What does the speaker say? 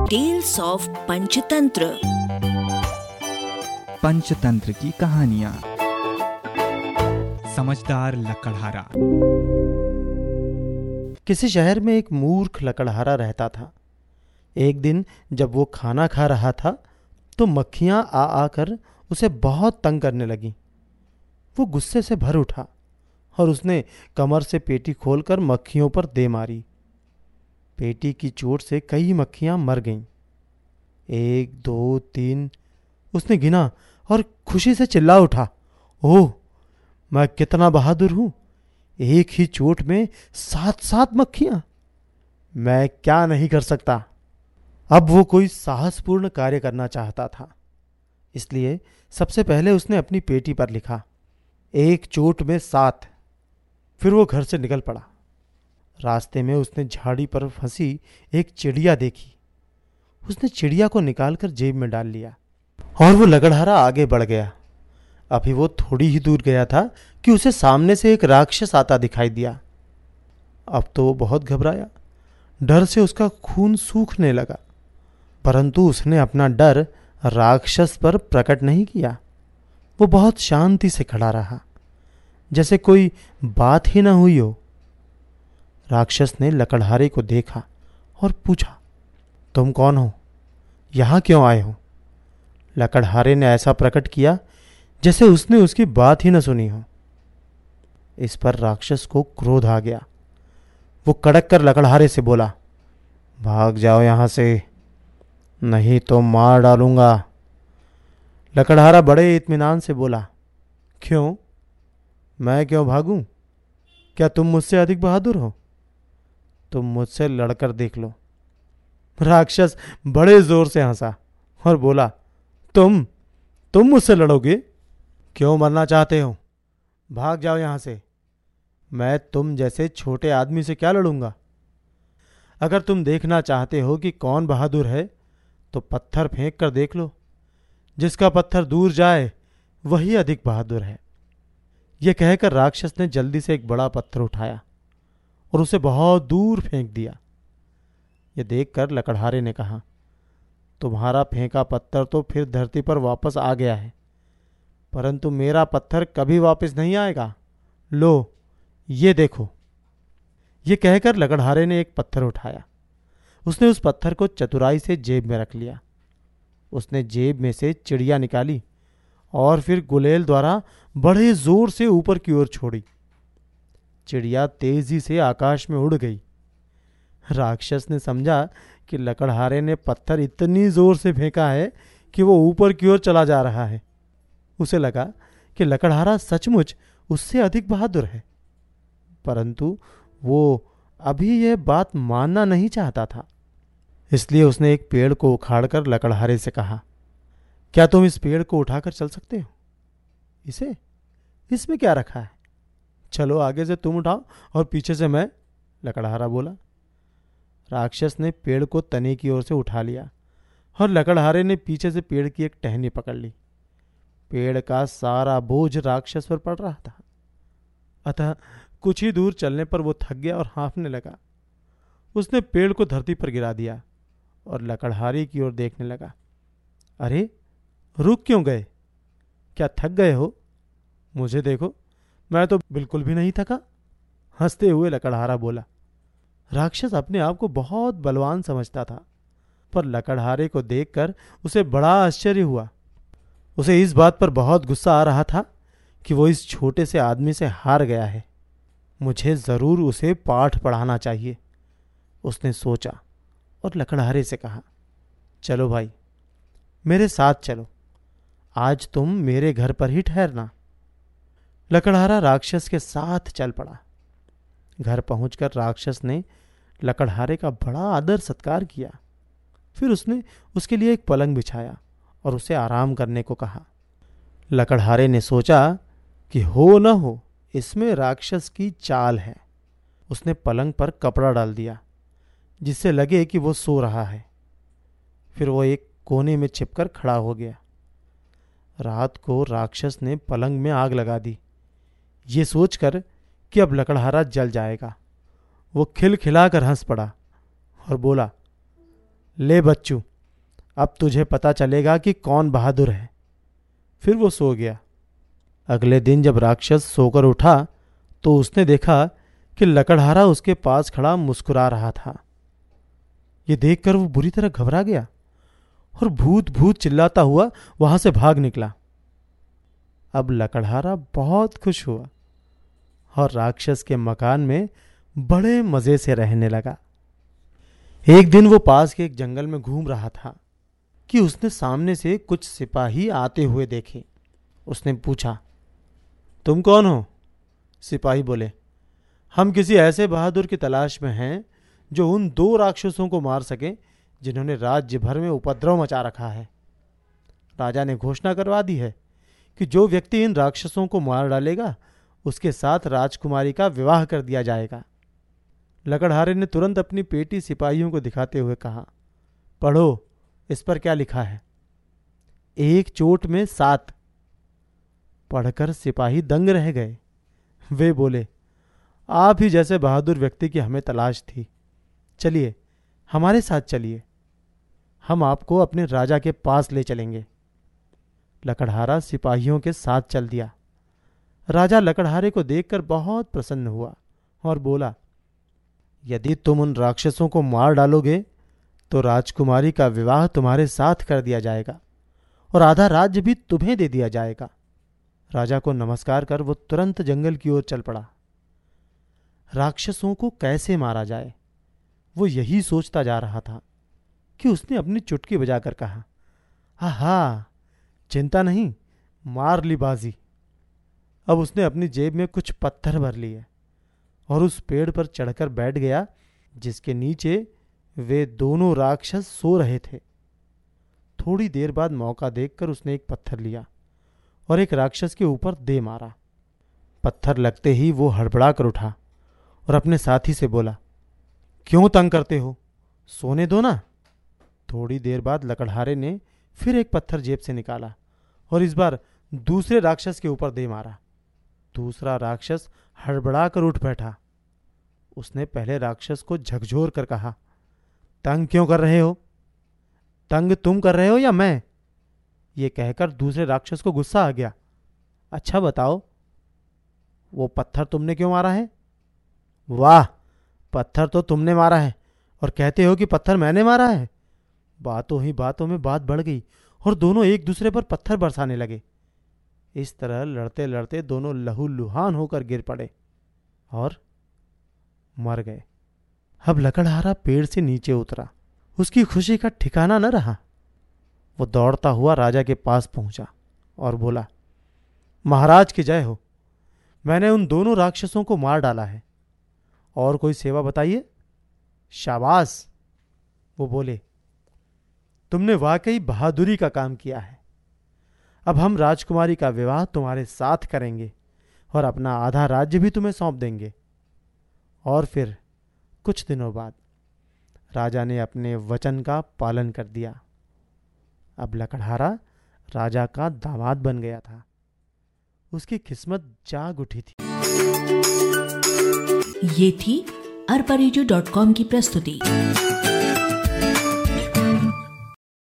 Tales of Panchatantra. Panchatantra की कहानियां। समझदार लकड़हारा। किसी शहर में एक मूर्ख लकड़हारा रहता था। एक दिन जब वो खाना खा रहा था तो मक्खियां आ आकर उसे बहुत तंग करने लगीं। वो गुस्से से भर उठा और उसने कमर से पेटी खोलकर मक्खियों पर दे मारी। पेटी की चोट से कई मक्खियां मर गईं। 1, 2, 3 उसने गिना और खुशी से चिल्ला उठा, ओह, मैं कितना बहादुर हूं! एक ही चोट में 7 मक्खियां! मैं क्या नहीं कर सकता। अब वो कोई साहसपूर्ण कार्य करना चाहता था, इसलिए सबसे पहले उसने अपनी पेटी पर लिखा, 1 चोट में 7। फिर वो घर से निकल पड़ा। रास्ते में उसने झाड़ी पर फंसी एक चिड़िया देखी। उसने चिड़िया को निकालकर जेब में डाल लिया और वो लकड़हारा आगे बढ़ गया। अभी वो थोड़ी ही दूर गया था कि उसे सामने से एक राक्षस आता दिखाई दिया। अब तो वो बहुत घबराया। डर से उसका खून सूखने लगा, परंतु उसने अपना डर राक्षस पर प्रकट नहीं किया। वो बहुत शांति से खड़ा रहा, जैसे कोई बात ही न हुई हो। राक्षस ने लकड़हारे को देखा और पूछा, तुम कौन हो? यहां क्यों आए हो? लकड़हारे ने ऐसा प्रकट किया जैसे उसने उसकी बात ही न सुनी हो। इस पर राक्षस को क्रोध आ गया। वो कड़क कर लकड़हारे से बोला, भाग जाओ यहां से, नहीं तो मार डालूंगा। लकड़हारा बड़े इत्मीनान से बोला, क्यों? मैं क्यों भागूं? क्या तुम मुझसे अधिक बहादुर हो? तुम मुझसे लड़कर देख लो। राक्षस बड़े जोर से हंसा और बोला, तुम मुझसे लड़ोगे? क्यों मरना चाहते हो? भाग जाओ यहां से। मैं तुम जैसे छोटे आदमी से क्या लड़ूंगा? अगर तुम देखना चाहते हो कि कौन बहादुर है तो पत्थर फेंक कर देख लो। जिसका पत्थर दूर जाए वही अधिक बहादुर है। यह कहकर राक्षस ने जल्दी से एक बड़ा पत्थर उठाया और उसे बहुत दूर फेंक दिया। यह देखकर लकड़हारे ने कहा, तुम्हारा फेंका पत्थर तो फिर धरती पर वापस आ गया है, परंतु मेरा पत्थर कभी वापस नहीं आएगा। लो, ये देखो। यह कहकर लकड़हारे ने एक पत्थर उठाया। उसने उस पत्थर को चतुराई से जेब में रख लिया। उसने जेब में से चिड़िया निकाली और फिर गुलेल द्वारा बड़े जोर से ऊपर की ओर छोड़ी। चिड़िया तेजी से आकाश में उड़ गई। राक्षस ने समझा कि लकड़हारे ने पत्थर इतनी जोर से फेंका है कि वो ऊपर की ओर चला जा रहा है। उसे लगा कि लकड़हारा सचमुच उससे अधिक बहादुर है, परंतु वो अभी यह बात मानना नहीं चाहता था। इसलिए उसने एक पेड़ को उखाड़कर लकड़हारे से कहा, क्या तुम इस पेड़ को उठाकर चल सकते हो? इसमें क्या रखा है? चलो, आगे से तुम उठाओ और पीछे से मैं। लकड़हारा बोला। राक्षस ने पेड़ को तने की ओर से उठा लिया और लकड़हारे ने पीछे से पेड़ की एक टहनी पकड़ ली। पेड़ का सारा बोझ राक्षस पर पड़ रहा था, अतः कुछ ही दूर चलने पर वो थक गया और हाँफने लगा। उसने पेड़ को धरती पर गिरा दिया और लकड़हारे की ओर देखने लगा। अरे, रुक क्यों गए? क्या थक गए हो? मुझे देखो, मैं तो बिल्कुल भी नहीं थका। हंसते हुए लकड़हारा बोला। राक्षस अपने आप को बहुत बलवान समझता था, पर लकड़हारे को देखकर उसे बड़ा आश्चर्य हुआ। उसे इस बात पर बहुत गुस्सा आ रहा था कि वो इस छोटे से आदमी से हार गया है। मुझे जरूर उसे पाठ पढ़ाना चाहिए, उसने सोचा और लकड़हारे से कहा, चलो भाई, मेरे साथ चलो। आज तुम मेरे घर पर ही ठहरना। लकड़हारा राक्षस के साथ चल पड़ा। घर पहुंचकर राक्षस ने लकड़हारे का बड़ा आदर सत्कार किया। फिर उसने उसके लिए एक पलंग बिछाया और उसे आराम करने को कहा। लकड़हारे ने सोचा कि हो न हो इसमें राक्षस की चाल है। उसने पलंग पर कपड़ा डाल दिया जिससे लगे कि वो सो रहा है। फिर वो एक कोने में छिपकर खड़ा हो गया। रात को राक्षस ने पलंग में आग लगा दी, ये सोचकर कि अब लकड़हारा जल जाएगा। वो खिलखिलाकर हंस पड़ा और बोला, ले बच्चू, अब तुझे पता चलेगा कि कौन बहादुर है। फिर वो सो गया। अगले दिन जब राक्षस सोकर उठा तो उसने देखा कि लकड़हारा उसके पास खड़ा मुस्कुरा रहा था। ये देखकर वो बुरी तरह घबरा गया और भूत भूत चिल्लाता हुआ वहां से भाग निकला। अब लकड़हारा बहुत खुश हुआ और राक्षस के मकान में बड़े मजे से रहने लगा। एक दिन वो पास के एक जंगल में घूम रहा था कि उसने सामने से कुछ सिपाही आते हुए देखे। उसने पूछा, तुम कौन हो? सिपाही बोले, हम किसी ऐसे बहादुर की तलाश में हैं जो उन 2 राक्षसों को मार सके जिन्होंने राज्य भर में उपद्रव मचा रखा है। राजा ने घोषणा करवा दी है कि जो व्यक्ति इन राक्षसों को मार डालेगा उसके साथ राजकुमारी का विवाह कर दिया जाएगा। लकड़हारे ने तुरंत अपनी पेटी सिपाहियों को दिखाते हुए कहा, पढ़ो, इस पर क्या लिखा है। 1 चोट में 7। पढ़कर सिपाही दंग रह गए। वे बोले, आप ही जैसे बहादुर व्यक्ति की हमें तलाश थी। चलिए, हमारे साथ चलिए, हम आपको अपने राजा के पास ले चलेंगे। लकड़हारा सिपाहियों के साथ चल दिया। राजा लकड़हारे को देखकर बहुत प्रसन्न हुआ और बोला, यदि तुम उन राक्षसों को मार डालोगे तो राजकुमारी का विवाह तुम्हारे साथ कर दिया जाएगा और आधा राज्य भी तुम्हें दे दिया जाएगा। राजा को नमस्कार कर वो तुरंत जंगल की ओर चल पड़ा। राक्षसों को कैसे मारा जाए, वो यही सोचता जा रहा था कि उसने अपनी चुटकी बजाकर कहा, आहा, चिंता नहीं, मार ली बाजी। अब उसने अपनी जेब में कुछ पत्थर भर लिए और उस पेड़ पर चढ़कर बैठ गया जिसके नीचे वे दोनों राक्षस सो रहे थे। थोड़ी देर बाद मौका देखकर उसने एक पत्थर लिया और एक राक्षस के ऊपर दे मारा। पत्थर लगते ही वो हड़बड़ा कर उठा और अपने साथी से बोला, क्यों तंग करते हो, सोने दो ना। थोड़ी देर बाद लकड़हारे ने फिर एक पत्थर जेब से निकाला और इस बार दूसरे राक्षस के ऊपर दे मारा। दूसरा राक्षस हड़बड़ा कर उठ बैठा। उसने पहले राक्षस को झकझोर कर कहा, तंग क्यों कर रहे हो? तंग तुम कर रहे हो या मैं? ये कहकर दूसरे राक्षस को गुस्सा आ गया। अच्छा बताओ, वो पत्थर तुमने क्यों मारा है? वाह, पत्थर तो तुमने मारा है और कहते हो कि पत्थर मैंने मारा है। बातों ही बातों में बात बढ़ गई और दोनों एक दूसरे पर पत्थर बरसाने लगे। इस तरह लड़ते लड़ते दोनों लहूलुहान होकर गिर पड़े और मर गए। अब लकड़हारा पेड़ से नीचे उतरा। उसकी खुशी का ठिकाना न रहा। वो दौड़ता हुआ राजा के पास पहुंचा और बोला, महाराज की जय हो, मैंने उन दोनों राक्षसों को मार डाला है। और कोई सेवा बताइए। शाबाश, वो बोले, तुमने वाकई बहादुरी का काम किया है। अब हम राजकुमारी का विवाह तुम्हारे साथ करेंगे और अपना आधा राज्य भी तुम्हें सौंप देंगे। और फिर कुछ दिनों बाद राजा ने अपने वचन का पालन कर दिया। अब लकड़हारा राजा का दामाद बन गया था। उसकी किस्मत जाग उठी थी। ये थी arparejo.com की प्रस्तुति।